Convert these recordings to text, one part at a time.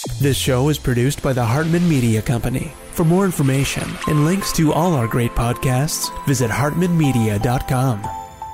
This show is produced by the Hartman Media Company. For more information and links to all our great podcasts, visit hartmanmedia.com.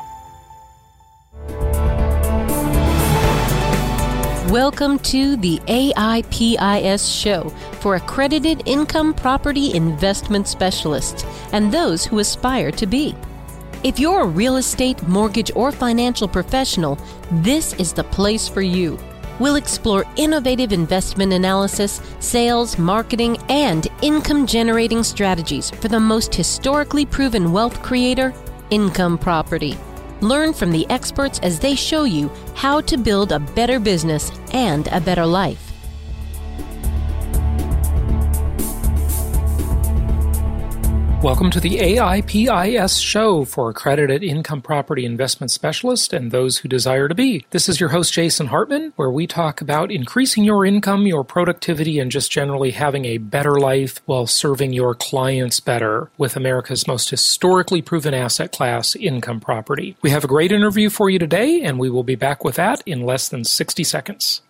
Welcome to the AIPIS show for accredited income property investment specialists and those who aspire to be. If you're a real estate, mortgage, or financial professional, this is the place for you. We'll explore innovative investment analysis, sales, marketing, and income-generating strategies for the most historically proven wealth creator, income property. Learn from the experts as they show you how to build a better business and a better life. Welcome to the AIPIS show for accredited income property investment specialists and those who desire to be. This is your host, Jason Hartman, where we talk about increasing your income, your productivity, and just generally having a better life while serving your clients better with America's most historically proven asset class, income property. We have a great interview for you today, and we will be back with that in less than 60 seconds.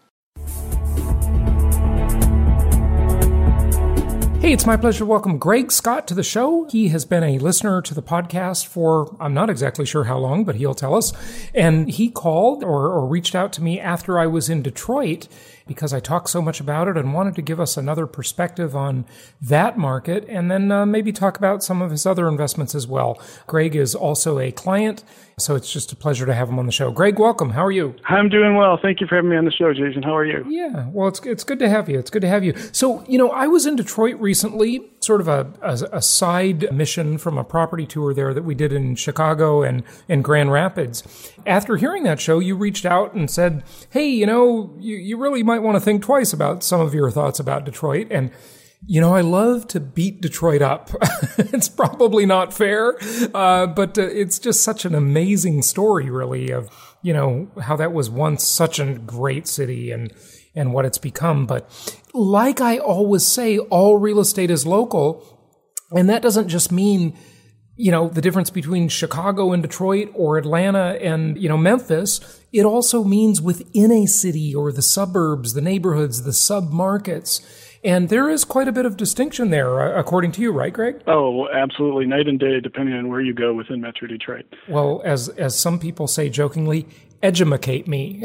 Hey, it's my pleasure to welcome Greg Scott to the show. He has been a listener to the podcast for, I'm not exactly sure how long, but he'll tell us. And he called or reached out to me after I was in Detroit because I talked so much about it and wanted to give us another perspective on that market and then maybe talk about some of his other investments as well. Greg is also a client, so it's just a pleasure to have him on the show. Greg, welcome. How are you? I'm doing well. Thank you for having me on the show, Jason. How are you? Yeah, well, it's good to have you. It's good to have you. So, I was in Detroit recently, sort of a side mission from a property tour there that we did in Chicago and Grand Rapids. After hearing that show, you reached out and said, hey, you really might want to think twice about some of your thoughts about Detroit. And I love to beat Detroit up. It's probably not fair, but it's just such an amazing story, really, of, how that was once such a great city and what it's become. But like I always say, all real estate is local. And that doesn't just mean, the difference between Chicago and Detroit or Atlanta and, Memphis. It also means within a city or the suburbs, the neighborhoods, the sub-markets. And there is quite a bit of distinction there, according to you, right, Greg? Oh, absolutely. Night and day, depending on where you go within Metro Detroit. Well, as some people say jokingly, edumacate me.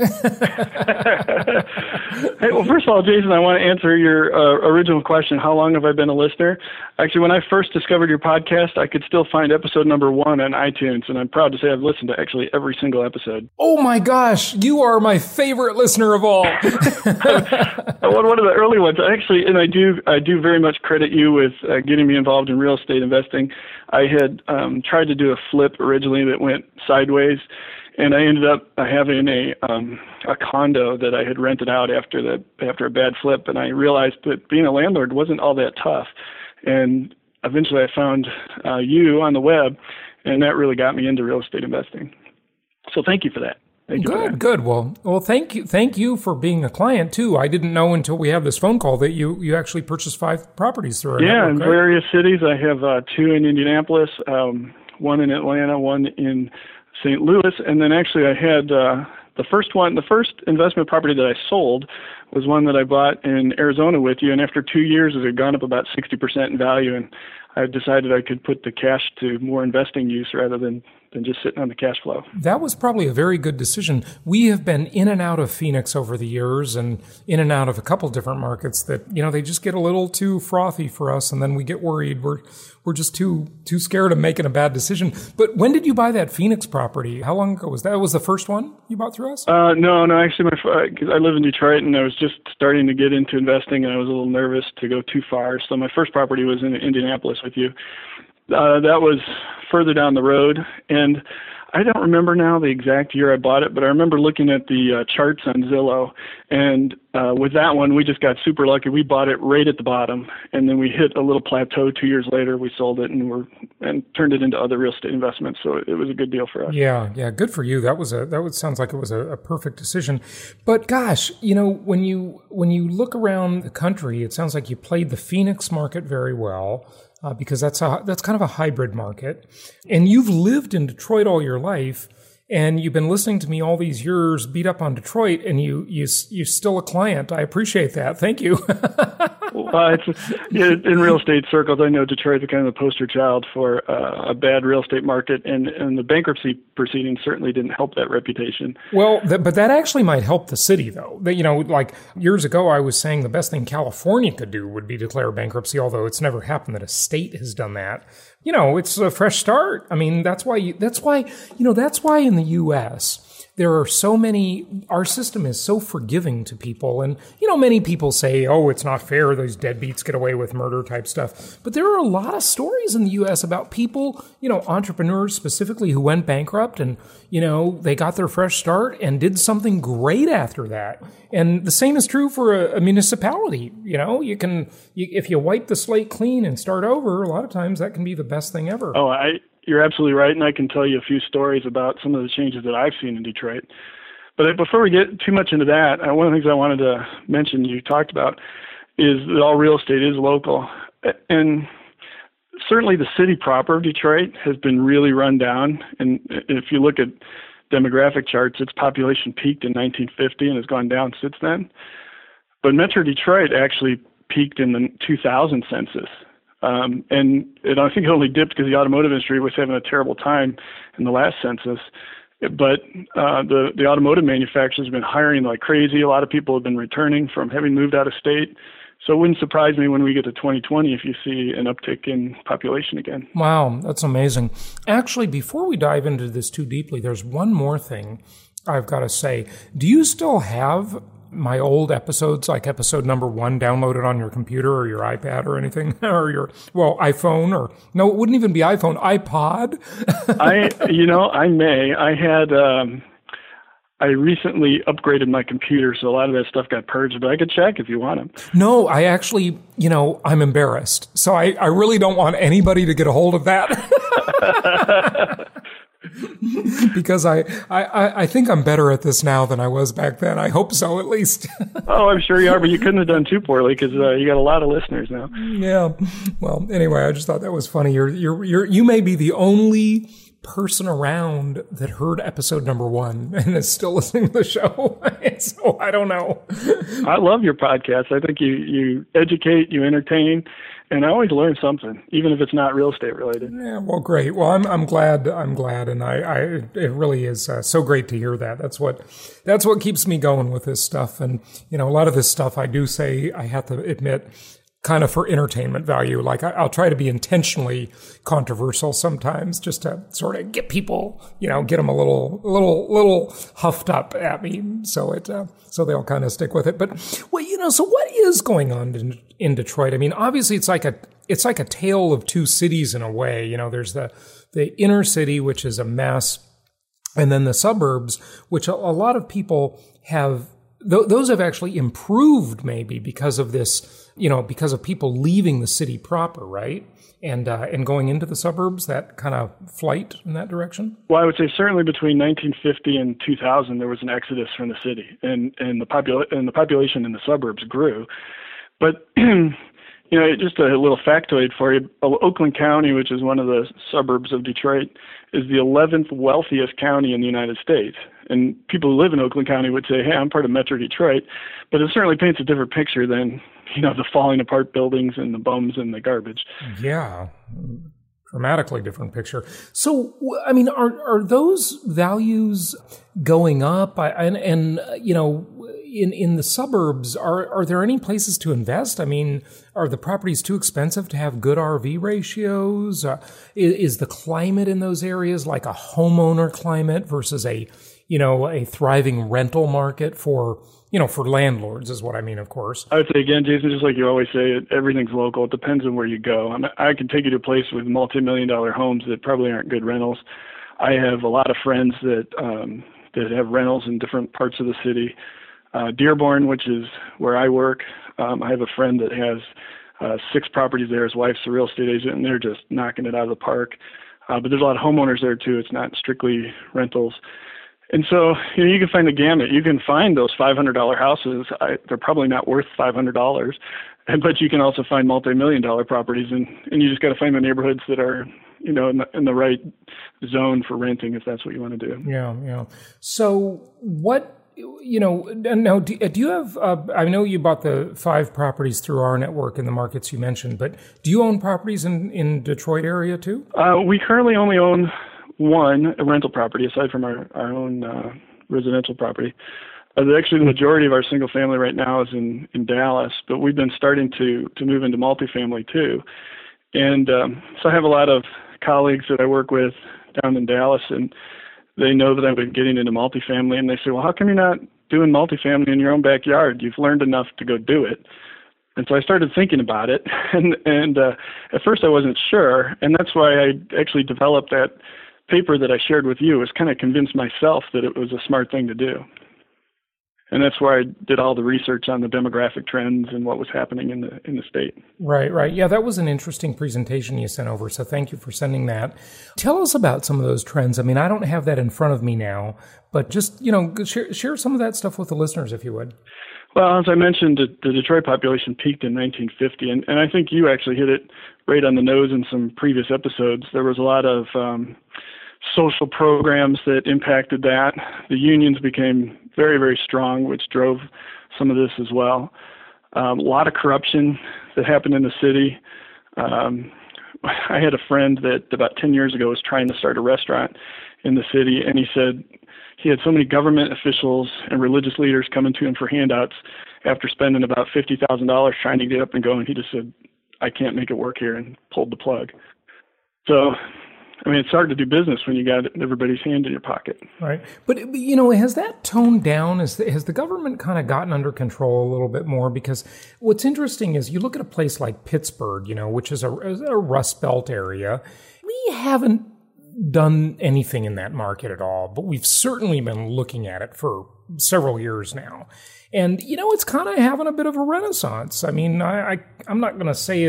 Hey, well, first of all, Jason, I want to answer your original question. How long have I been a listener? Actually, when I first discovered your podcast, I could still find episode number 1 on iTunes, and I'm proud to say I've listened to actually every single episode. Oh my gosh, you are my favorite listener of all. One of the early ones, actually, and I do very much credit you with getting me involved in real estate investing. I had tried to do a flip originally that went sideways. And I ended up having a condo that I had rented out after a bad flip, and I realized that being a landlord wasn't all that tough. And eventually, I found you on the web, and that really got me into real estate investing. So thank you for that. Good. Well, thank you for being a client too. I didn't know until we had this phone call that you actually purchased 5 properties through our network, in various cities. I have 2 in Indianapolis, 1 in Atlanta, 1 in St. Louis, and then actually I had the first investment property that I sold was one that I bought in Arizona with you, and after 2 years it had gone up about 60% in value, and I decided I could put the cash to more investing use rather than just sitting on the cash flow. That was probably a very good decision. We have been in and out of Phoenix over the years and in and out of a couple different markets that, they just get a little too frothy for us, and then we get worried. We're just too scared of making a bad decision. But when did you buy that Phoenix property? How long ago was that? Was the first one you bought through us? No. Actually, cause I live in Detroit, and I was just starting to get into investing, and I was a little nervous to go too far. So my first property was in Indianapolis with you. That was further down the road, and I don't remember now the exact year I bought it, but I remember looking at the charts on Zillow, and with that one, we just got super lucky. We bought it right at the bottom, and then we hit a little plateau 2 years later. We sold it and turned it into other real estate investments, so it was a good deal for us. Yeah, good for you. Sounds like it was a perfect decision. But gosh, when you look around the country, it sounds like you played the Phoenix market very well. Because that's kind of a hybrid market, and you've lived in Detroit all your life, and you've been listening to me all these years beat up on Detroit, and you're still a client. I appreciate that. Thank you. In real estate circles, I know Detroit's kind of the poster child for a bad real estate market, and the bankruptcy proceedings certainly didn't help that reputation. Well, but that actually might help the city, though. Like years ago, I was saying the best thing California could do would be declare bankruptcy, although it's never happened that a state has done that. It's a fresh start. I mean, that's why in the U.S., there are so many, our system is so forgiving to people. And, many people say, oh, it's not fair. Those deadbeats get away with murder type stuff. But there are a lot of stories in the U.S. about people, entrepreneurs specifically who went bankrupt and, they got their fresh start and did something great after that. And the same is true for a municipality. If you wipe the slate clean and start over, a lot of times that can be the best thing ever. Oh, you're absolutely right, and I can tell you a few stories about some of the changes that I've seen in Detroit. But before we get too much into that, one of the things I wanted to mention you talked about is that all real estate is local. And certainly the city proper of Detroit has been really run down. And if you look at demographic charts, its population peaked in 1950 and has gone down since then. But Metro Detroit actually peaked in the 2000 census. And I think it only dipped because the automotive industry was having a terrible time in the last census. But the automotive manufacturers have been hiring like crazy. A lot of people have been returning from having moved out of state. So it wouldn't surprise me when we get to 2020 if you see an uptick in population again. Wow, that's amazing. Actually, before we dive into this too deeply, there's one more thing I've got to say. Do you still have my old episodes, like episode number 1, downloaded on your computer or your iPad or anything, or your, iPhone, or no, it wouldn't even be iPhone, iPod? I may. I recently upgraded my computer, so a lot of that stuff got purged, but I could check if you want them. No, I actually, I'm embarrassed. So I really don't want anybody to get a hold of that. Because I think I'm better at this now than I was back then. I hope so, at least. Oh, I'm sure you are, but you couldn't have done too poorly because you got a lot of listeners now. Yeah. Well, anyway, I just thought that was funny. You may be the only person around that heard episode number 1 and is still listening to the show. So I don't know. I love your podcast. I think you educate, you entertain. And I always learn something, even if it's not real estate related. Yeah, well, great. Well, I'm glad, and it really is so great to hear that. That's what keeps me going with this stuff. And a lot of this stuff I do say, I have to admit, kind of for entertainment value. Like I'll try to be intentionally controversial sometimes, just to sort of get people, get them a little huffed up at me, so they'll kind of stick with it. But so what is going on in Detroit? I mean, obviously it's like a tale of two cities in a way. There's the inner city, which is a mess, and then the suburbs, which a lot of people have. Those have actually improved maybe because of this, because of people leaving the city proper, right? And going into the suburbs, that kind of flight in that direction? Well, I would say certainly between 1950 and 2000, there was an exodus from the city, and the population in the suburbs grew. But, just a little factoid for you. Oakland County, which is one of the suburbs of Detroit, is the 11th wealthiest county in the United States. And people who live in Oakland County would say, hey, I'm part of Metro Detroit. But it certainly paints a different picture than, the falling apart buildings and the bums and the garbage. Yeah, dramatically different picture. So, I mean, are those values going up? In the suburbs, are there any places to invest? I mean, are the properties too expensive to have good RV ratios? Is the climate in those areas like a homeowner climate versus a thriving rental market for landlords is what I mean, of course. I would say, again, Jason, just like you always say, everything's local. It depends on where you go. I can take you to a place with multi-million-dollar homes that probably aren't good rentals. I have a lot of friends that have rentals in different parts of the city. Dearborn, which is where I work, I have a friend that has 6 properties there. His wife's a real estate agent, and they're just knocking it out of the park. But there's a lot of homeowners there, too. It's not strictly rentals. And so, you can find the gamut. You can find those $500 houses. They're probably not worth $500, but you can also find multi-million-dollar properties, and you just got to find the neighborhoods that are, in the right zone for renting, if that's what you want to do. Yeah. So what, now do you have, I know you bought the 5 properties through our network in the markets you mentioned, but do you own properties in Detroit area too? We currently only own one, a rental property, aside from our own residential property. Actually, the majority of our single family right now is in Dallas, but we've been starting to move into multifamily too. And so I have a lot of colleagues that I work with down in Dallas, and they know that I've been getting into multifamily, and they say, well, how come you're not doing multifamily in your own backyard? You've learned enough to go do it. And so I started thinking about it, and at first I wasn't sure, and that's why I actually developed that paper that I shared with you, was kind of convince myself that it was a smart thing to do. And that's where I did all the research on the demographic trends and what was happening in the state. Right. Yeah, that was an interesting presentation you sent over, so thank you for sending that. Tell us about some of those trends. I mean, I don't have that in front of me now, but just, share some of that stuff with the listeners, if you would. Well, as I mentioned, the Detroit population peaked in 1950, and I think you actually hit it right on the nose in some previous episodes. There was a lot of social programs that impacted that. The unions became very, very strong, which drove some of this as well. A lot of corruption that happened in the city. I had a friend that about 10 years ago was trying to start a restaurant in the city, and he said he had so many government officials and religious leaders coming to him for handouts after spending about $50,000 trying to get up and going. He just said, I can't make it work here, and pulled the plug. So, I mean, it's hard to do business when you got everybody's hand in your pocket. Right. But has that toned down? Has the government kind of gotten under control a little bit more? Because what's interesting is you look at a place like Pittsburgh, which is a Rust Belt area. We haven't done anything in that market at all, but we've certainly been looking at it for several years now. And, it's kind of having a bit of a renaissance. I mean, I'm not going to say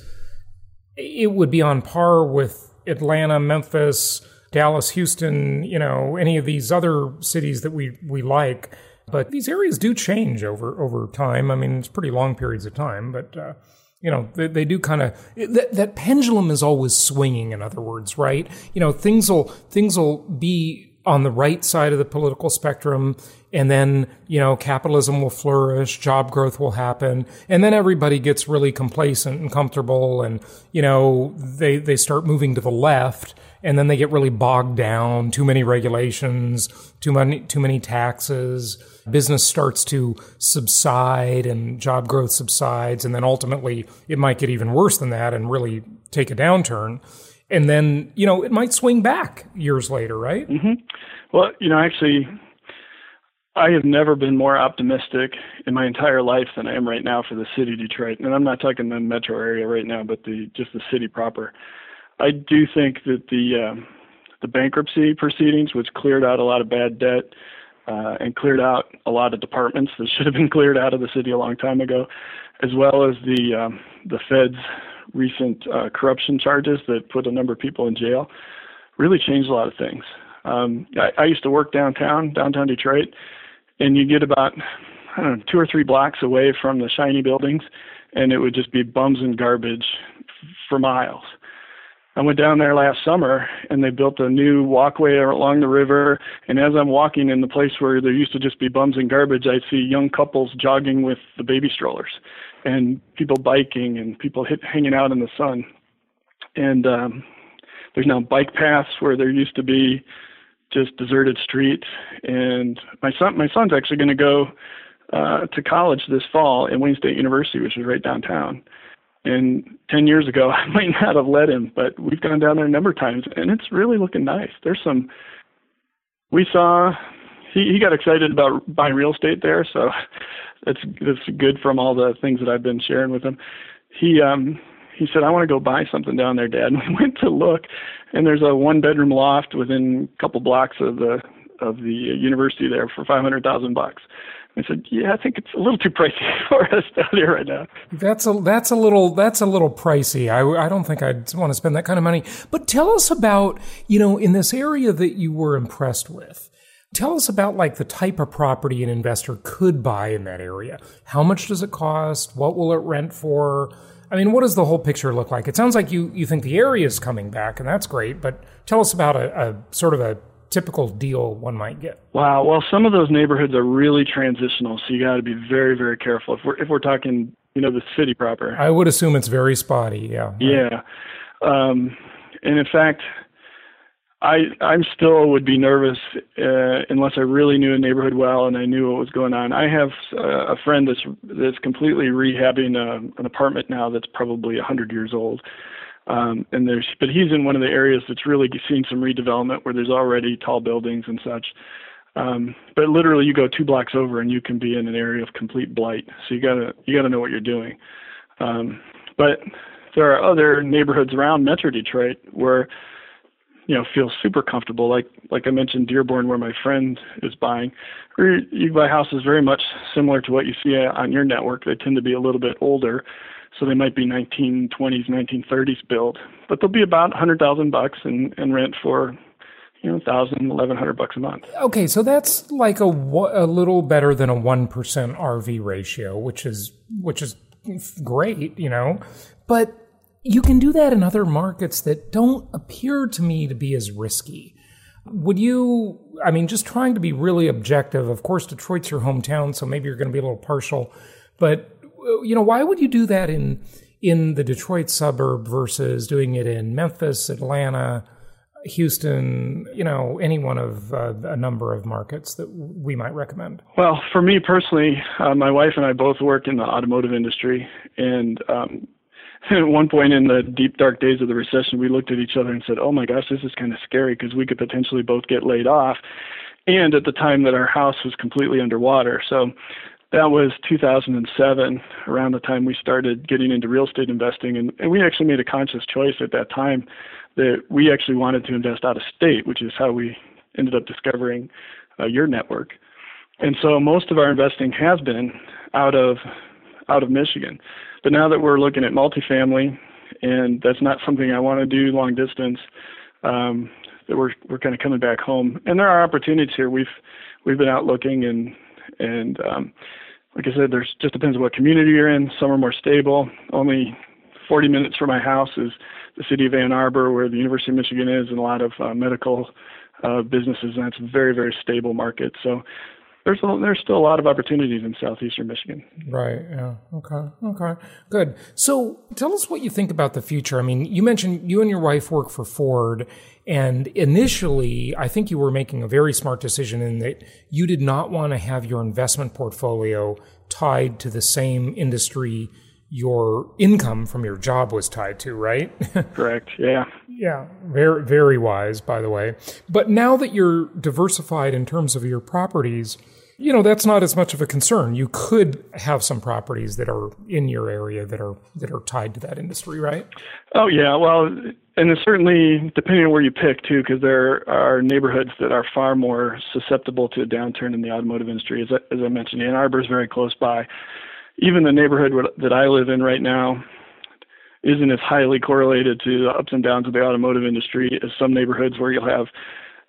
it would be on par with Atlanta, Memphis, Dallas, Houston, any of these other cities that we like. But these areas do change over time. I mean, it's pretty long periods of time, but, they do kind of, that pendulum is always swinging, in other words, right? Things will be on the right side of the political spectrum, and then, capitalism will flourish, job growth will happen, and then everybody gets really complacent and comfortable, and, they start moving to the left, and then they get really bogged down, too many regulations, too many taxes, business starts to subside, and job growth subsides, and then ultimately it might get even worse than that and really take a downturn. And then, it might swing back years later, right? Mm-hmm. Well, actually, I have never been more optimistic in my entire life than I am right now for the city of Detroit. And I'm not talking the metro area right now, but just the city proper. I do think that the bankruptcy proceedings, which cleared out a lot of bad debt and cleared out a lot of departments that should have been cleared out of the city a long time ago, as well as the Fed's recent corruption charges that put a number of people in jail, really changed a lot of things. I used to work downtown Detroit, and you get about 2 or 3 blocks away from the shiny buildings, and it would just be bums and garbage for miles. I went down there last summer, and they built a new walkway along the river, and as I'm walking in the place where there used to just be bums and garbage, I'd see young couples jogging with the baby strollers, and people biking, and people hanging out in the sun. And there's now bike paths where there used to be just deserted streets. And my son's actually going to go to college this fall at Wayne State University, which is right downtown. And 10 years ago, I might not have let him, but we've gone down there a number of times, and it's really looking nice. He got excited about buying real estate there, so that's good from all the things that I've been sharing with him. He said, I want to go buy something down there, Dad. And we went to look, and there's a 1-bedroom loft within a couple blocks of the university there for $500,000. I said, yeah, I think it's a little too pricey for us down here right now. That's a little pricey. I don't think I'd want to spend that kind of money. But tell us about, in this area that you were impressed with, tell us about like the type of property an investor could buy in that area. How much does it cost? What will it rent for? I mean, what does the whole picture look like? It sounds like you think the area is coming back, and that's great, but tell us about a sort of a typical deal one might get. Wow. Well, some of those neighborhoods are really transitional, so you got to be very, very careful. If we're talking, the city proper. I would assume it's very spotty. Yeah. Yeah. And in fact, I still would be nervous unless I really knew a neighborhood well and I knew what was going on. I have a friend that's completely rehabbing an apartment now that's probably 100 years old. But he's in one of the areas that's really seen some redevelopment where there's already tall buildings and such. But literally, you go 2 blocks over and you can be in an area of complete blight. So you gotta know what you're doing. But there are other neighborhoods around Metro Detroit where feel super comfortable. Like I mentioned, Dearborn, where my friend is buying. Or you buy houses very much similar to what you see on your network. They tend to be a little bit older. So they might be 1920s, 1930s built, but they'll be about $100,000 and rent for, $1,000, $1,100 a month. Okay, so that's like a little better than a 1% RV ratio, which is great, But you can do that in other markets that don't appear to me to be as risky. Would you? I mean, just trying to be really objective. Of course, Detroit's your hometown, so maybe you're going to be a little partial, but. Why would you do that in the Detroit suburb versus doing it in Memphis, Atlanta, Houston, any one of a number of markets that we might recommend? Well, for me personally, my wife and I both work in the automotive industry. And at one point in the deep, dark days of the recession, we looked at each other and said, oh, my gosh, this is kind of scary because we could potentially both get laid off. And at the time that our house was completely underwater. So that was 2007, around the time we started getting into real estate investing. And we actually made a conscious choice at that time that we actually wanted to invest out of state, which is how we ended up discovering your network. And so most of our investing has been out of Michigan. But now that we're looking at multifamily, and that's not something I want to do long distance, that we're kind of coming back home. And there are opportunities here. We've been out looking and like I said, there's just depends on what community you're in. Some are more stable. Only 40 minutes from my house is the city of Ann Arbor, where the University of Michigan is, and a lot of medical businesses, and that's a very, very stable market. So there's still a lot of opportunities in southeastern Michigan. Right. Yeah. Okay. Good. So tell us what you think about the future. I mean, you mentioned you and your wife work for Ford, and initially, I think you were making a very smart decision in that you did not want to have your investment portfolio tied to the same industry your income from your job was tied to, right? Correct. Yeah. Yeah. Very, very wise, by the way. But now that you're diversified in terms of your properties, that's not as much of a concern. You could have some properties that are in your area that are tied to that industry, right? Oh, yeah. Well, and it's certainly depending on where you pick, too, because there are neighborhoods that are far more susceptible to a downturn in the automotive industry. As I mentioned, Ann Arbor is very close by. Even the neighborhood that I live in right now isn't as highly correlated to the ups and downs of the automotive industry as some neighborhoods where you'll have,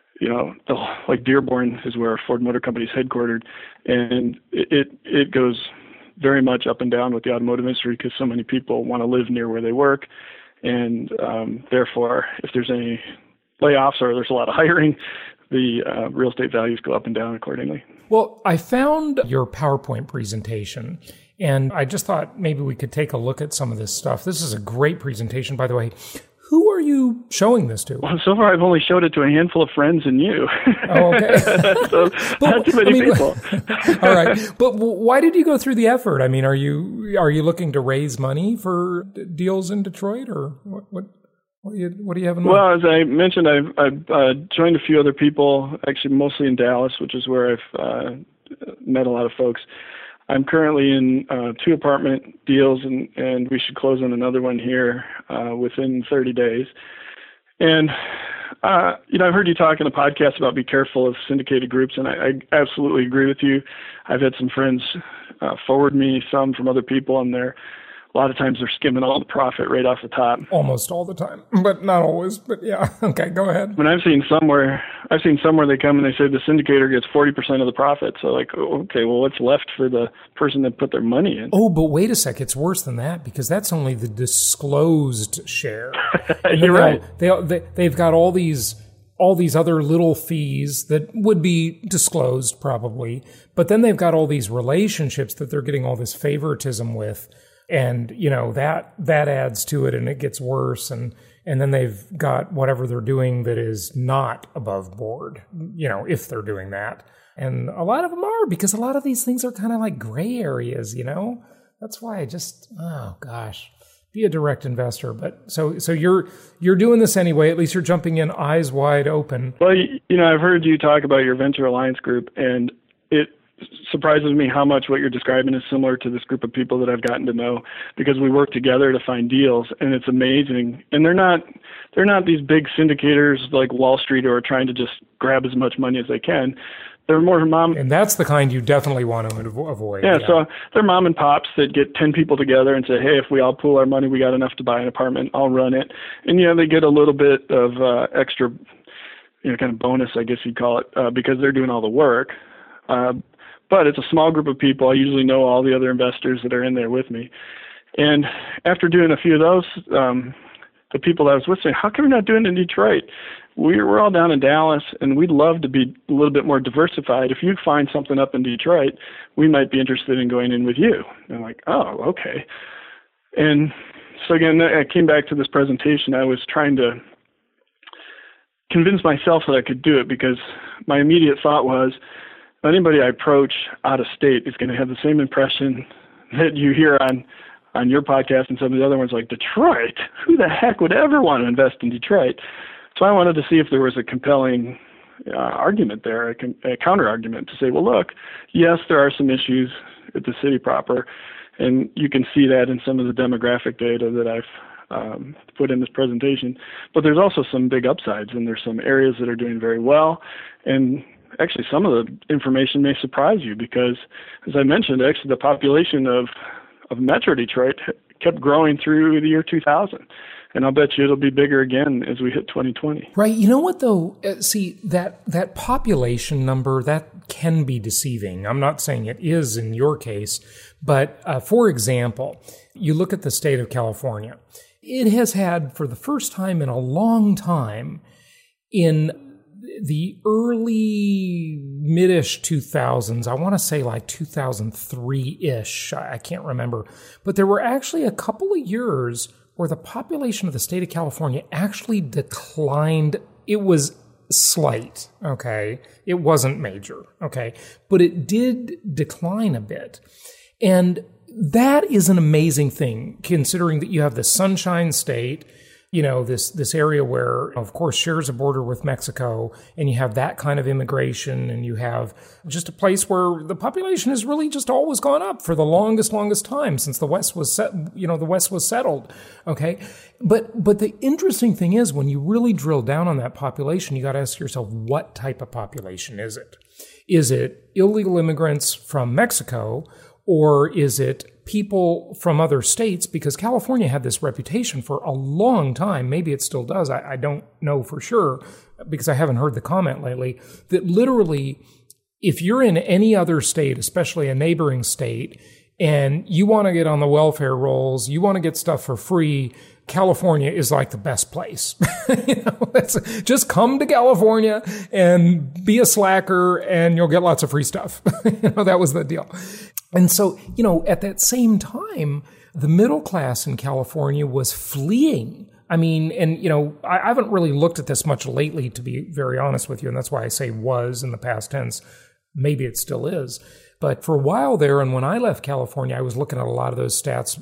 like Dearborn is where Ford Motor Company is headquartered, and it goes very much up and down with the automotive industry because so many people want to live near where they work, and therefore, if there's any layoffs or there's a lot of hiring, the real estate values go up and down accordingly. Well, I found your PowerPoint presentation, and I just thought maybe we could take a look at some of this stuff. This is a great presentation, by the way. Who are you showing this to? Well, so far I've only showed it to a handful of friends and you. Oh, okay. So not too many people. All right. But why did you go through the effort? I mean, are you looking to raise money for deals in Detroit, or what do you have in mind? Well, as I mentioned, I've joined a few other people, actually mostly in Dallas, which is where I've met a lot of folks. I'm currently in 2 apartment deals, and we should close on another one here within 30 days. And, I've heard you talk in the podcast about be careful of syndicated groups, and I absolutely agree with you. I've had some friends forward me some from other people, and they're a lot of times they're skimming all the profit right off the top. Almost all the time, but not always. But yeah, okay, go ahead. When I've seen somewhere they come and they say the syndicator gets 40% of the profit. So like, okay, well, what's left for the person that put their money in? Oh, but wait a sec, it's worse than that because that's only the disclosed share. You're right. They've got all these other little fees that would be disclosed probably, but then they've got all these relationships that they're getting all this favoritism with. And, that adds to it and it gets worse. And then they've got whatever they're doing that is not above board, if they're doing that. And a lot of them are, because a lot of these things are kind of like gray areas, That's why oh gosh, be a direct investor. But so you're doing this anyway. At least you're jumping in eyes wide open. Well, I've heard you talk about your Venture Alliance group, and it surprises me how much what you're describing is similar to this group of people that I've gotten to know, because we work together to find deals, and it's amazing. And they're not these big syndicators like Wall Street who are trying to just grab as much money as they can. They're more and that's the kind you definitely want to avoid. Yeah, so they're mom and pops that get 10 people together and say, hey, if we all pool our money, we got enough to buy an apartment, I'll run it. And they get a little bit of extra, kind of bonus, I guess you'd call it, because they're doing all the work. But it's a small group of people. I usually know all the other investors that are in there with me. And after doing a few of those, the people that I was with saying, how come you're not doing it in Detroit? We're all down in Dallas, and we'd love to be a little bit more diversified. If you find something up in Detroit, we might be interested in going in with you. And I'm like, oh, okay. And so again, I came back to this presentation. I was trying to convince myself that I could do it, because my immediate thought was, anybody I approach out of state is going to have the same impression that you hear on your podcast and some of the other ones, like Detroit. Who the heck would ever want to invest in Detroit? So I wanted to see if there was a compelling argument there, a counter argument to say, well, look, yes, there are some issues at the city proper, and you can see that in some of the demographic data that I've put in this presentation. But there's also some big upsides, and there's some areas that are doing very well. And actually, some of the information may surprise you, because, as I mentioned, actually the population of Metro Detroit kept growing through the year 2000. And I'll bet you it'll be bigger again as we hit 2020. Right. You know what, though? See, that population number, that can be deceiving. I'm not saying it is in your case. But, for example, you look at the state of California. It has had, for the first time in a long time, in the early mid-ish 2000s, I want to say like 2003-ish, I can't remember, but there were actually a couple of years where the population of the state of California actually declined. It was slight, okay? It wasn't major, okay? But it did decline a bit. And that is an amazing thing, considering that you have the Sunshine State, this area where, of course, shares a border with Mexico, and you have that kind of immigration, and you have just a place where the population has really just always gone up for the longest time since the West was settled. Okay. But the interesting thing is, when you really drill down on that population, you got to ask yourself, what type of population is it? Is it illegal immigrants from Mexico, or is it people from other states? Because California had this reputation for a long time. Maybe it still does. I don't know for sure, because I haven't heard the comment lately, that literally, if you're in any other state, especially a neighboring state, and you want to get on the welfare rolls, you want to get stuff for free, California is like the best place. Just come to California and be a slacker, and you'll get lots of free stuff. That was the deal. And so, at that same time, the middle class in California was fleeing. I mean, and, I haven't really looked at this much lately, to be very honest with you, and that's why I say was in the past tense. Maybe it still is. But for a while there, and when I left California, I was looking at a lot of those stats,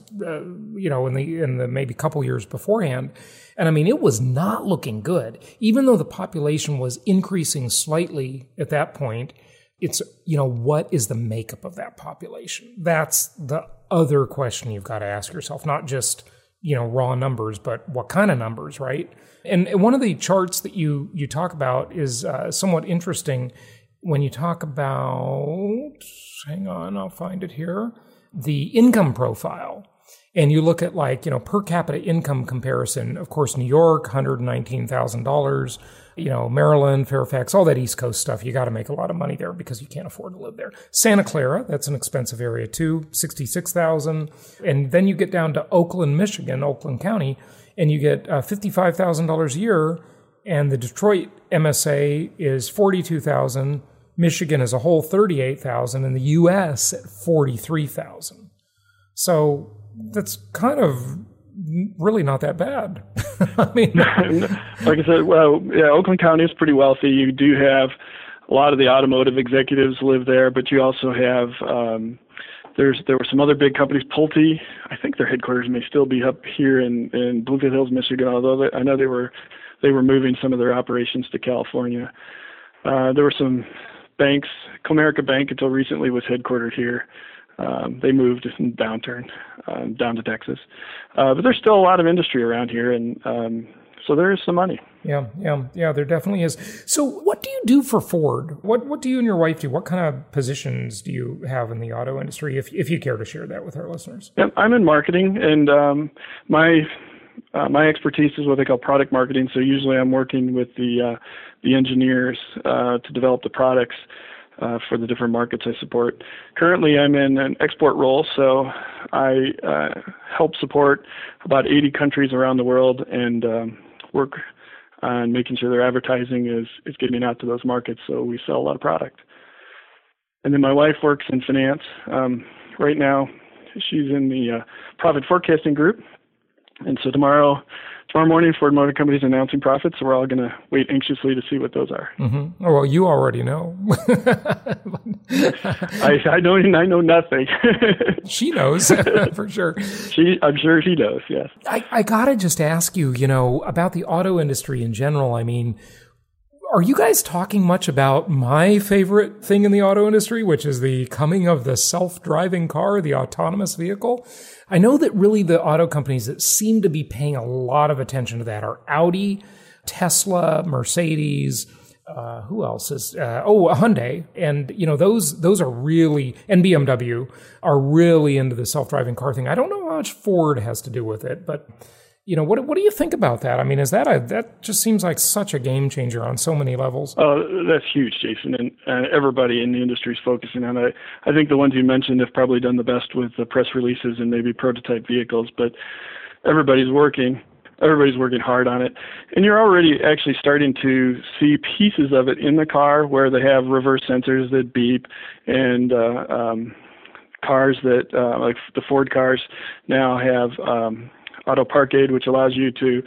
in the maybe couple years beforehand. And I mean, it was not looking good. Even though the population was increasing slightly at that point, it's, what is the makeup of that population? That's the other question you've got to ask yourself, not just, raw numbers, but what kind of numbers, right? And one of the charts that you talk about is somewhat interesting when you talk about, hang on, I'll find it here, the income profile. And you look at per capita income comparison, of course, New York, $119,000, Maryland, Fairfax, all that East Coast stuff. You got to make a lot of money there because you can't afford to live there. Santa Clara, that's an expensive area too, $66,000. And then you get down to Oakland, Michigan, Oakland County, and you get $55,000 a year. And the Detroit MSA is $42,000. Michigan as a whole, $38,000, and the U.S. at $43,000. So that's kind of really not that bad. I mean, like I said, Oakland County is pretty wealthy. You do have a lot of the automotive executives live there, but you also have there were some other big companies. Pulte, I think their headquarters may still be up here in Bloomfield Hills, Michigan. Although I know they were moving some of their operations to California. There were some banks. Comerica Bank until recently was headquartered here. They moved in downturn down to Texas, but there's still a lot of industry around here, and so there is some money. Yeah, there definitely is. So, what do you do for Ford? What do you and your wife do? What kind of positions do you have in the auto industry? If you care to share that with our listeners. Yep, I'm in marketing, and my expertise is what they call product marketing. So usually I'm working with the engineers to develop the products for the different markets I support. Currently, I'm in an export role, so I help support about 80 countries around the world and work on making sure their advertising is getting out to those markets, so we sell a lot of product. And then my wife works in finance. Right now, she's in the profit forecasting group. And so tomorrow morning, Ford Motor Company is announcing profits, so we're all going to wait anxiously to see what those are. Mm-hmm. Oh, well, you already know. I know nothing. She knows, for sure. I'm sure she knows, yes. I got to just ask you, about the auto industry in general. I mean, are you guys talking much about my favorite thing in the auto industry, which is the coming of the self-driving car, the autonomous vehicle? I know that really the auto companies that seem to be paying a lot of attention to that are Audi, Tesla, Mercedes, who else is, Hyundai. And, those are really, and BMW are really into the self-driving car thing. I don't know how much Ford has to do with it, but what do you think about that? I mean, that just seems like such a game changer on so many levels. Oh, that's huge, Jason, and everybody in the industry is focusing on it. I think the ones you mentioned have probably done the best with the press releases and maybe prototype vehicles, but everybody's working hard on it. And you're already actually starting to see pieces of it in the car where they have reverse sensors that beep, and cars that, like the Ford cars now have Auto Park Aid, which allows you to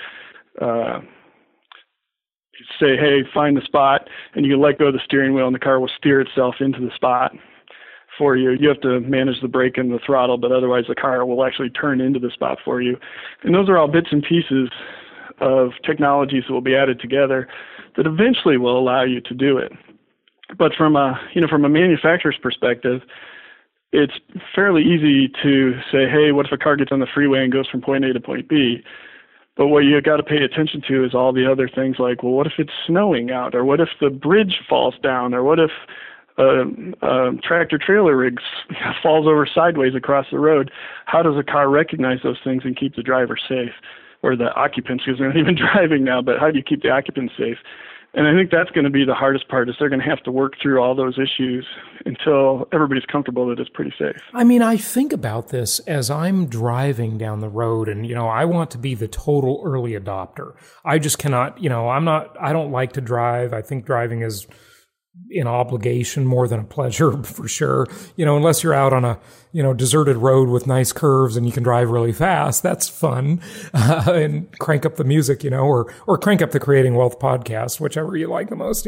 say, hey, find the spot, and you let go of the steering wheel, and the car will steer itself into the spot for you. You have to manage the brake and the throttle, but otherwise the car will actually turn into the spot for you. And those are all bits and pieces of technologies that will be added together that eventually will allow you to do it. But from a manufacturer's perspective, it's fairly easy to say, hey, what if a car gets on the freeway and goes from point A to point B? But what you got to pay attention to is all the other things like, well, what if it's snowing out? Or what if the bridge falls down? Or what if a tractor-trailer rig falls over sideways across the road? How does a car recognize those things and keep the driver safe? Or the occupants, because they're not even driving now, but how do you keep the occupants safe? And I think that's going to be the hardest part, is they're going to have to work through all those issues until everybody's comfortable that it's pretty safe. I mean, I think about this as I'm driving down the road, and, I want to be the total early adopter. I just cannot, I don't like to drive. I think driving is an obligation more than a pleasure, for sure. Unless you're out on a, deserted road with nice curves and you can drive really fast, that's fun. And crank up the music, or crank up the Creating Wealth podcast, whichever you like the most,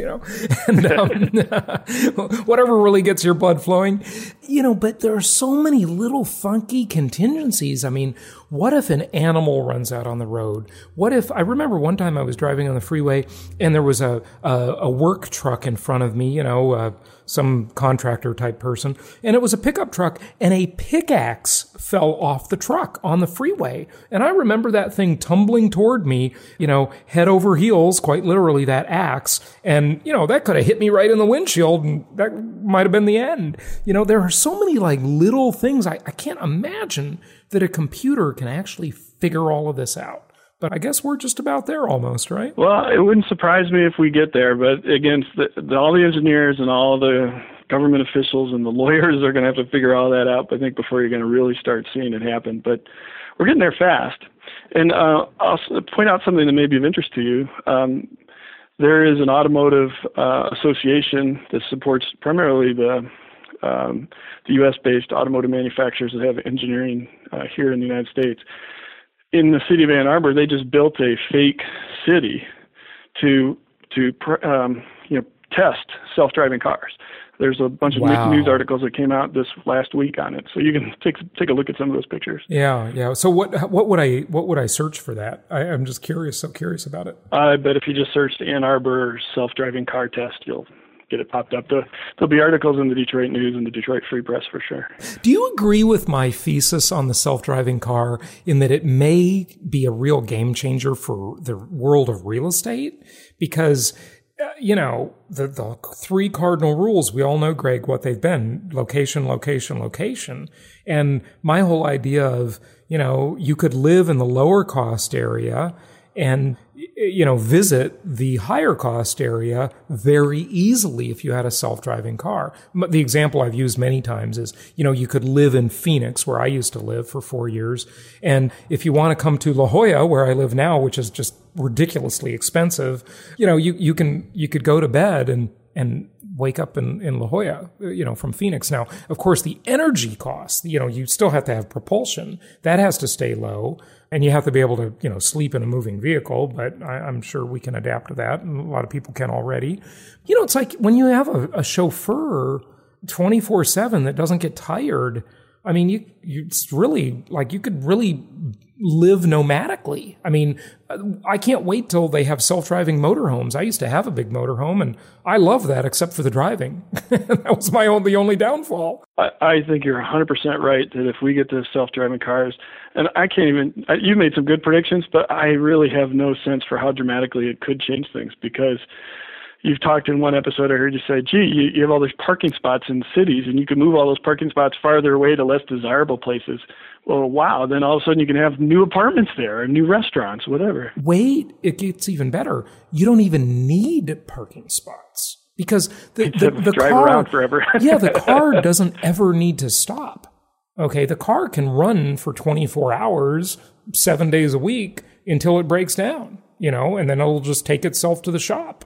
and whatever really gets your blood flowing, but there are so many little funky contingencies. I mean, what if an animal runs out on the road? What if, I remember one time I was driving on the freeway and there was a work truck in front of me, some contractor type person, and it was a pickup truck, and a pickaxe fell off the truck on the freeway. And I remember that thing tumbling toward me, head over heels, quite literally, that axe. And, that could have hit me right in the windshield, and that might have been the end. There are so many little things. I can't imagine that a computer can actually figure all of this out. But I guess we're just about there almost, right? Well, it wouldn't surprise me if we get there. But again, all the engineers and all the government officials and the lawyers are going to have to figure all that out, I think, before you're going to really start seeing it happen. But we're getting there fast. And I'll point out something that may be of interest to you. There is an automotive association that supports primarily the U.S.-based automotive manufacturers that have engineering here in the United States. In the city of Ann Arbor, they just built a fake city to test self-driving cars. There's a bunch of news articles that came out this last week on it, so you can take a look at some of those pictures. Yeah. So what would I search for that? I'm just curious about it. I bet if you just searched Ann Arbor self-driving car test, you'll get it popped up. There'll be articles in the Detroit News and the Detroit Free Press for sure. Do you agree with my thesis on the self-driving car in that it may be a real game changer for the world of real estate? Because, the three cardinal rules, we all know, Greg, what they've been: location, location, location. And my whole idea of, you could live in the lower cost area and visit the higher cost area very easily if you had a self-driving car. The example I've used many times is, you could live in Phoenix, where I used to live for 4 years. And if you want to come to La Jolla, where I live now, which is just ridiculously expensive, you could go to bed and wake up in La Jolla, from Phoenix. Now, of course, the energy costs, you still have to have propulsion. That has to stay low. And you have to be able to, sleep in a moving vehicle, but I'm sure we can adapt to that. And a lot of people can already. It's like when you have a chauffeur 24/7 that doesn't get tired. I mean, it's really like you could really live nomadically. I mean, I can't wait till they have self-driving motorhomes. I used to have a big motorhome, and I love that, except for the driving. That was the only downfall. I think you're 100% right that if we get to self-driving cars, and you made some good predictions, but I really have no sense for how dramatically it could change things, because you've talked in one episode, I heard you say, gee, you have all these parking spots in cities, and you can move all those parking spots farther away to less desirable places. Well, wow, then all of a sudden you can have new apartments there, new restaurants, whatever. Wait, it gets even better. You don't even need parking spots, because the drive car, around forever. Yeah, the car doesn't ever need to stop. Okay, the car can run for 24 hours, 7 days a week until it breaks down, and then it'll just take itself to the shop.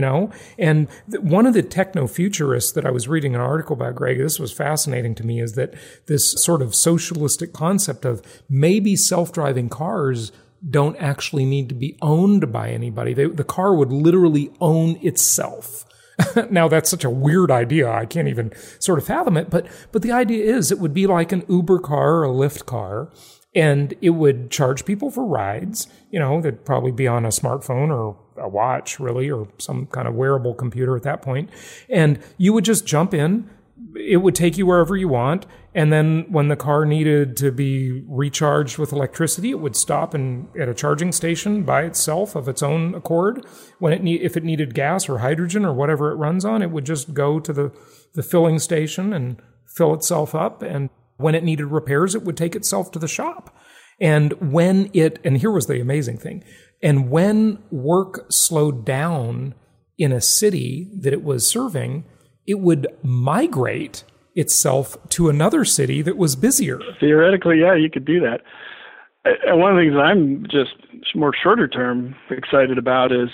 And one of the techno-futurists that I was reading an article about, Greg, this was fascinating to me, is that this sort of socialistic concept of maybe self-driving cars don't actually need to be owned by anybody. The car would literally own itself. Now, that's such a weird idea. I can't even sort of fathom it. But the idea is it would be like an Uber car or a Lyft car. And it would charge people for rides, they'd probably be on a smartphone or a watch, really, or some kind of wearable computer at that point. And you would just jump in. It would take you wherever you want. And then when the car needed to be recharged with electricity, it would stop at a charging station by itself of its own accord. If it needed gas or hydrogen or whatever it runs on, it would just go to the filling station and fill itself up. And when it needed repairs, it would take itself to the shop. And here was the amazing thing, and when work slowed down in a city that it was serving, it would migrate itself to another city that was busier. Theoretically, yeah, you could do that. And one of the things I'm just more shorter term excited about is,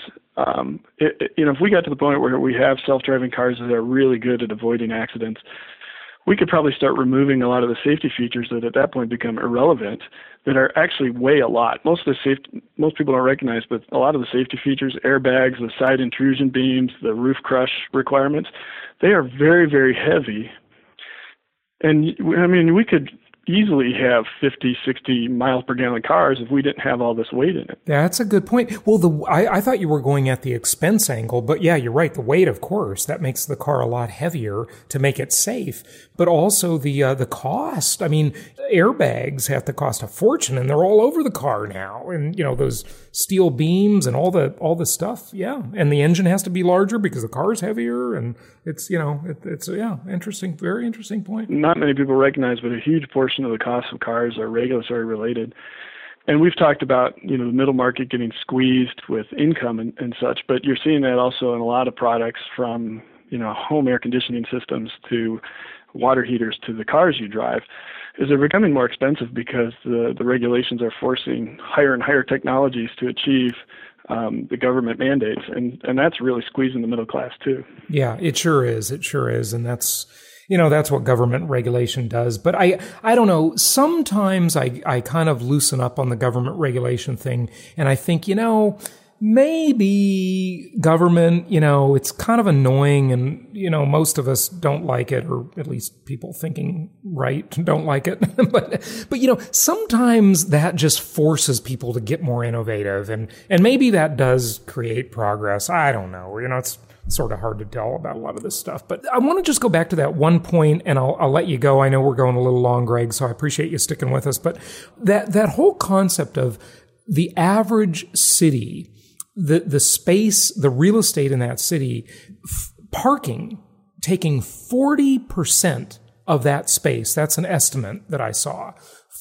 if we got to the point where we have self-driving cars that are really good at avoiding accidents, we could probably start removing a lot of the safety features that at that point become irrelevant, that are actually weigh a lot. Most people don't recognize, but a lot of the safety features, airbags, the side intrusion beams, the roof crush requirements, they are very, very heavy. And we could easily have 50, 60 miles per gallon cars if we didn't have all this weight in it. That's a good point. Well, I thought you were going at the expense angle, but yeah, you're right. The weight, of course, that makes the car a lot heavier to make it safe, but also the cost. I mean, airbags have to cost a fortune, and they're all over the car now. And, those steel beams and all the stuff. Yeah. And the engine has to be larger because the car is heavier, and it's interesting, very interesting point. Not many people recognize, but a huge portion portion of the cost of cars are regulatory related. And we've talked about, the middle market getting squeezed with income and such, but you're seeing that also in a lot of products from, home air conditioning systems to water heaters to the cars you drive, is they're becoming more expensive because the regulations are forcing higher and higher technologies to achieve the government mandates. And that's really squeezing the middle class too. Yeah, it sure is. It sure is. And that's what government regulation does. But I don't know, sometimes I kind of loosen up on the government regulation thing. And I think, maybe government, it's kind of annoying and, most of us don't like it, or at least people thinking right don't like it. but sometimes that just forces people to get more innovative and maybe that does create progress. I don't know. It's sort of hard to tell about a lot of this stuff. But I want to just go back to that one point, and I'll let you go. I know we're going a little long, Greg, so I appreciate you sticking with us. But that whole concept of the average city, the space, the real estate in that city, parking, taking 40% of that space, that's an estimate that I saw,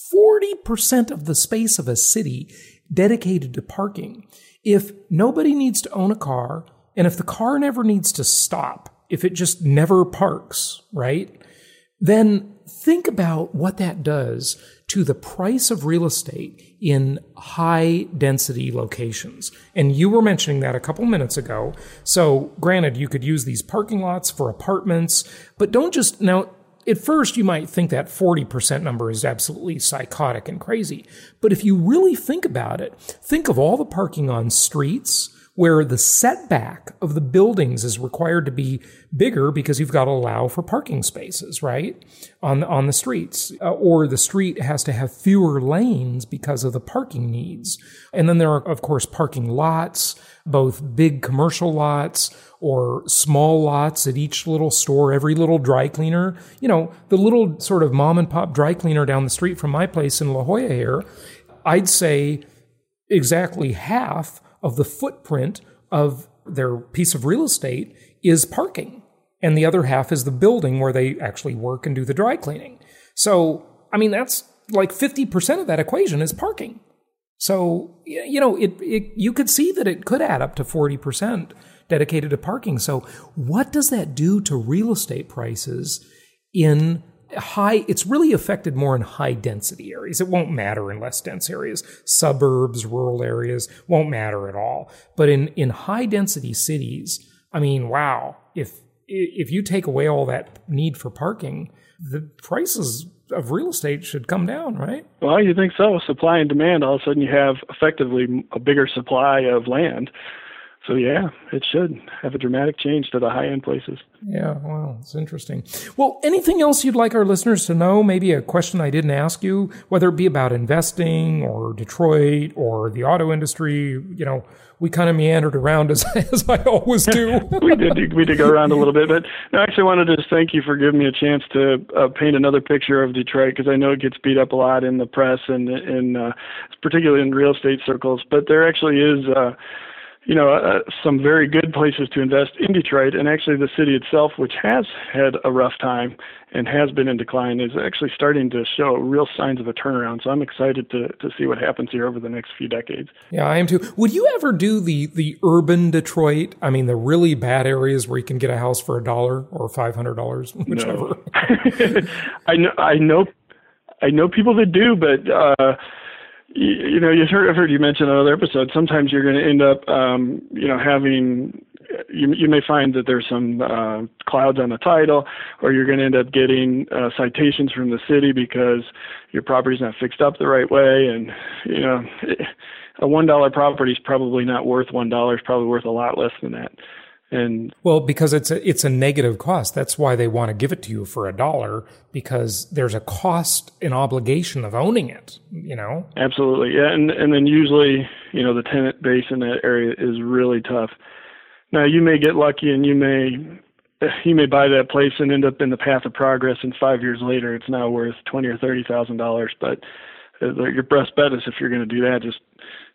40% of the space of a city dedicated to parking. If nobody needs to own a car, and if the car never needs to stop, if it just never parks, right? Then think about what that does to the price of real estate in high density locations. And you were mentioning that a couple minutes ago. So granted, you could use these parking lots for apartments, but don't just, now, at first you might think that 40% number is absolutely psychotic and crazy. But if you really think about it, think of all the parking on streets where the setback of the buildings is required to be bigger because you've got to allow for parking spaces, right, on the streets. Or the street has to have fewer lanes because of the parking needs. And then there are, of course, parking lots, both big commercial lots or small lots at each little store, every little dry cleaner. The little sort of mom and pop dry cleaner down the street from my place in La Jolla here, I'd say exactly half of the footprint of their piece of real estate is parking. And the other half is the building where they actually work and do the dry cleaning. So, that's like 50% of that equation is parking. So, you could see that it could add up to 40% dedicated to parking. So what does that do to real estate prices in it's really affected more in high density areas. It won't matter in less dense areas. Suburbs, rural areas won't matter at all. But in high density cities, wow, if you take away all that need for parking, the prices of real estate should come down, right? Well, you think so. Supply and demand, all of a sudden you have effectively a bigger supply of land. So yeah, it should have a dramatic change to the high-end places. Yeah, wow, it's interesting. Well, anything else you'd like our listeners to know? Maybe a question I didn't ask you, whether it be about investing or Detroit or the auto industry. We kind of meandered around as I always do. we did go around a little bit, but I actually wanted to just thank you for giving me a chance to paint another picture of Detroit, because I know it gets beat up a lot in the press and particularly in real estate circles. But there actually is some very good places to invest in Detroit, and actually the city itself, which has had a rough time and has been in decline, is actually starting to show real signs of a turnaround. So I'm excited to see what happens here over the next few decades. Yeah, I am too. Would you ever do the urban Detroit? The really bad areas where you can get a house for $1 or $500, whichever. No. I know people that do, but I've heard you mention on other episodes, sometimes you're going to end up, having, you may find that there's some clouds on the title, or you're going to end up getting citations from the city because your property's not fixed up the right way. And, a $1 property is probably not worth $1. It's probably worth a lot less than that. And well, because it's a negative cost. That's why they want to give it to you for $1, because there's a cost and obligation of owning it, Absolutely. Yeah. And then usually, the tenant base in that area is really tough. Now you may get lucky and you may buy that place and end up in the path of progress, and 5 years later it's now worth $20,000 or $30,000. But your best bet is, if you're going to do that, just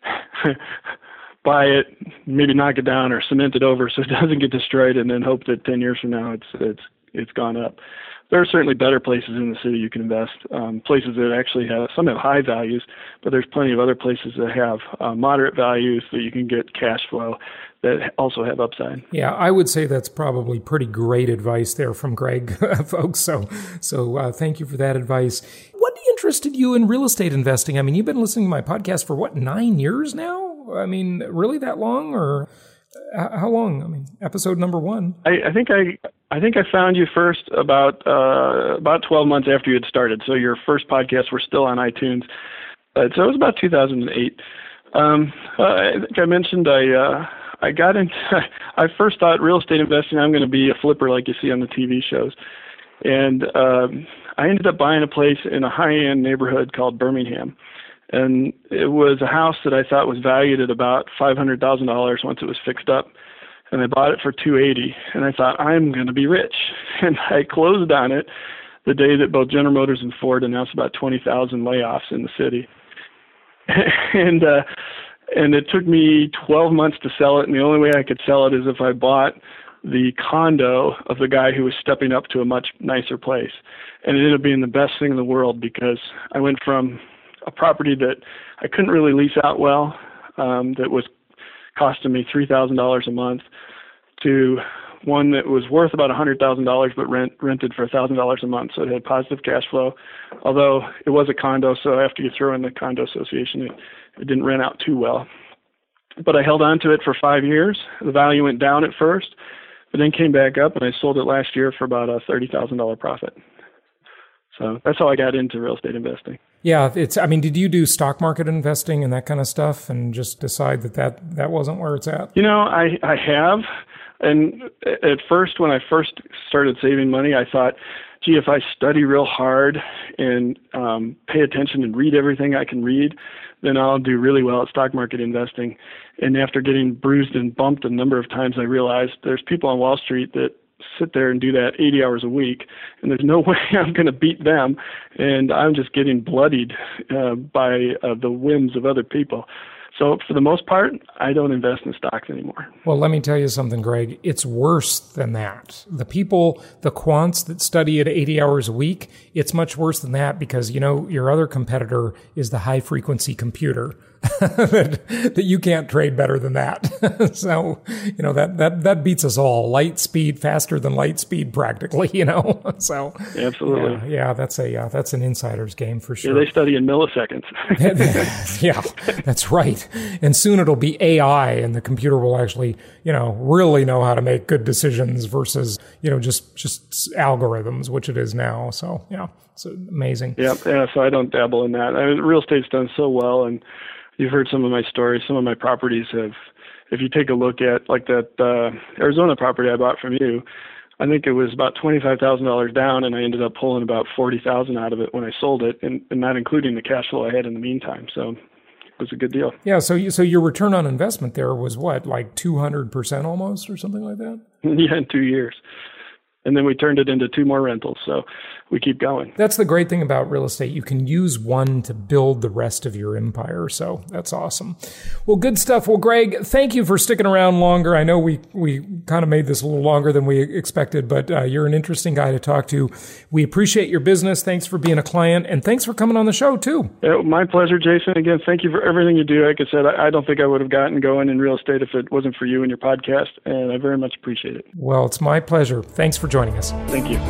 buy it, maybe knock it down or cement it over so it doesn't get destroyed, and then hope that 10 years from now it's gone up. there are certainly better places in the city you can invest, places that actually some have high values, but there's plenty of other places that have moderate values that you can get cash flow that also have upside. Yeah, I would say that's probably pretty great advice there from Greg, folks. So thank you for that advice. What interested you in real estate investing? I mean, you've been listening to my podcast for 9 years now? I mean, really that long, or how long? I mean, episode number 1. I think I found you first about 12 months after you had started. So your first podcasts were still on iTunes. So it was about 2008. I think I mentioned I got into. I first thought real estate investing, I'm going to be a flipper like you see on the TV shows, and I ended up buying a place in a high-end neighborhood called Birmingham. And it was a house that I thought was valued at about $500,000 once it was fixed up. And I bought it for $280,000. And I thought, I'm going to be rich. And I closed on it the day that both General Motors and Ford announced about 20,000 layoffs in the city. And it took me 12 months to sell it. And the only way I could sell it is if I bought the condo of the guy who was stepping up to a much nicer place. And it ended up being the best thing in the world, because I went from a property that I couldn't really lease out well, that was costing me $3,000 a month, to one that was worth about $100,000 but rented for $1,000 a month. So it had positive cash flow, although it was a condo, so after you throw in the condo association, it didn't rent out too well. But I held on to it for 5 years. The value went down at first, but then came back up, and I sold it last year for about a $30,000 profit. So that's how I got into real estate investing. Yeah, did you do stock market investing and that kind of stuff and just decide that wasn't where it's at? I have. And at first, when I first started saving money, I thought, gee, if I study real hard and pay attention and read everything I can read, then I'll do really well at stock market investing. And after getting bruised and bumped a number of times, I realized there's people on Wall Street that sit there and do that 80 hours a week, and there's no way I'm going to beat them, and I'm just getting bloodied by the whims of other people. So for the most part, I don't invest in stocks anymore. Well, let me tell you something, Greg. It's worse than that. The quants that study at 80 hours a week, it's much worse than that, because, your other competitor is the high-frequency computer. that you can't trade better than that. So, that beats us all. Light speed, faster than light speed, practically, So, absolutely. Yeah, that's an insider's game for sure. Yeah, they study in milliseconds. Yeah, that's right. And soon it'll be AI, and the computer will actually, really know how to make good decisions versus, just algorithms, which it is now. So, yeah, it's amazing. Yeah. So I don't dabble in that. Real estate's done so well, and you've heard some of my stories. Some of my properties have, if you take a look at like that Arizona property I bought from you, I think it was about $25,000 down, and I ended up pulling about $40,000 out of it when I sold it, and not including the cash flow I had in the meantime. So it was a good deal. Yeah. So your return on investment there was what, like 200% almost, or something like that? Yeah, in 2 years. And then we turned it into 2 more rentals. So we keep going. That's the great thing about real estate. You can use one to build the rest of your empire. So that's awesome. Well, good stuff. Well, Greg, thank you for sticking around longer. I know we kind of made this a little longer than we expected, but you're an interesting guy to talk to. We appreciate your business. Thanks for being a client, and thanks for coming on the show too. Yeah, my pleasure, Jason. Again, thank you for everything you do. Like I said, I don't think I would have gotten going in real estate if it wasn't for you and your podcast, and I very much appreciate it. Well, it's my pleasure. Thanks for joining us. Thank you.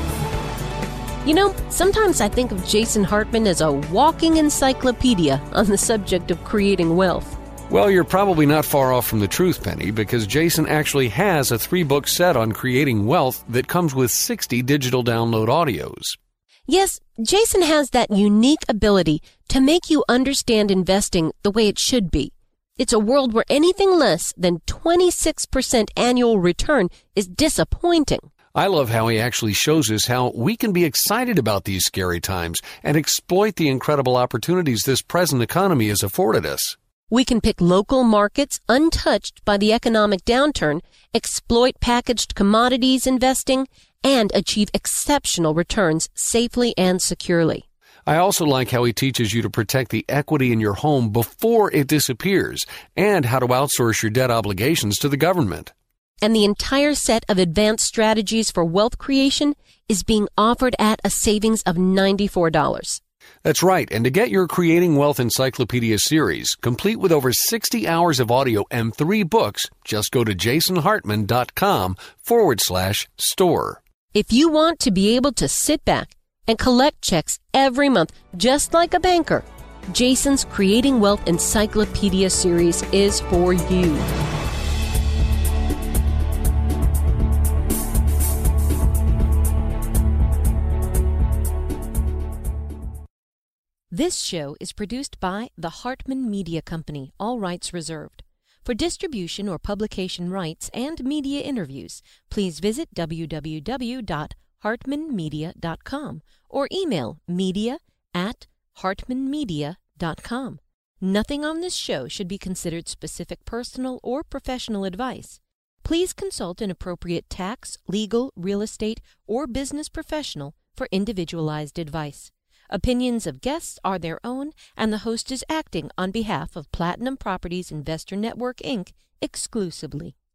Sometimes I think of Jason Hartman as a walking encyclopedia on the subject of creating wealth. Well, you're probably not far off from the truth, Penny, because Jason actually has a 3-book set on creating wealth that comes with 60 digital download audios. Yes, Jason has that unique ability to make you understand investing the way it should be. It's a world where anything less than 26% annual return is disappointing. I love how he actually shows us how we can be excited about these scary times and exploit the incredible opportunities this present economy has afforded us. We can pick local markets untouched by the economic downturn, exploit packaged commodities investing, and achieve exceptional returns safely and securely. I also like how he teaches you to protect the equity in your home before it disappears and how to outsource your debt obligations to the government. And the entire set of advanced strategies for wealth creation is being offered at a savings of $94. That's right, and to get your Creating Wealth Encyclopedia series, complete with over 60 hours of audio and 3 books, just go to jasonhartman.com/store. If you want to be able to sit back and collect checks every month, just like a banker, Jason's Creating Wealth Encyclopedia series is for you. This show is produced by the Hartman Media Company, all rights reserved. For distribution or publication rights and media interviews, please visit www.hartmanmedia.com or email media@hartmanmedia.com. Nothing on this show should be considered specific personal or professional advice. Please consult an appropriate tax, legal, real estate, or business professional for individualized advice. Opinions of guests are their own, and the host is acting on behalf of Platinum Properties Investor Network, Inc. exclusively.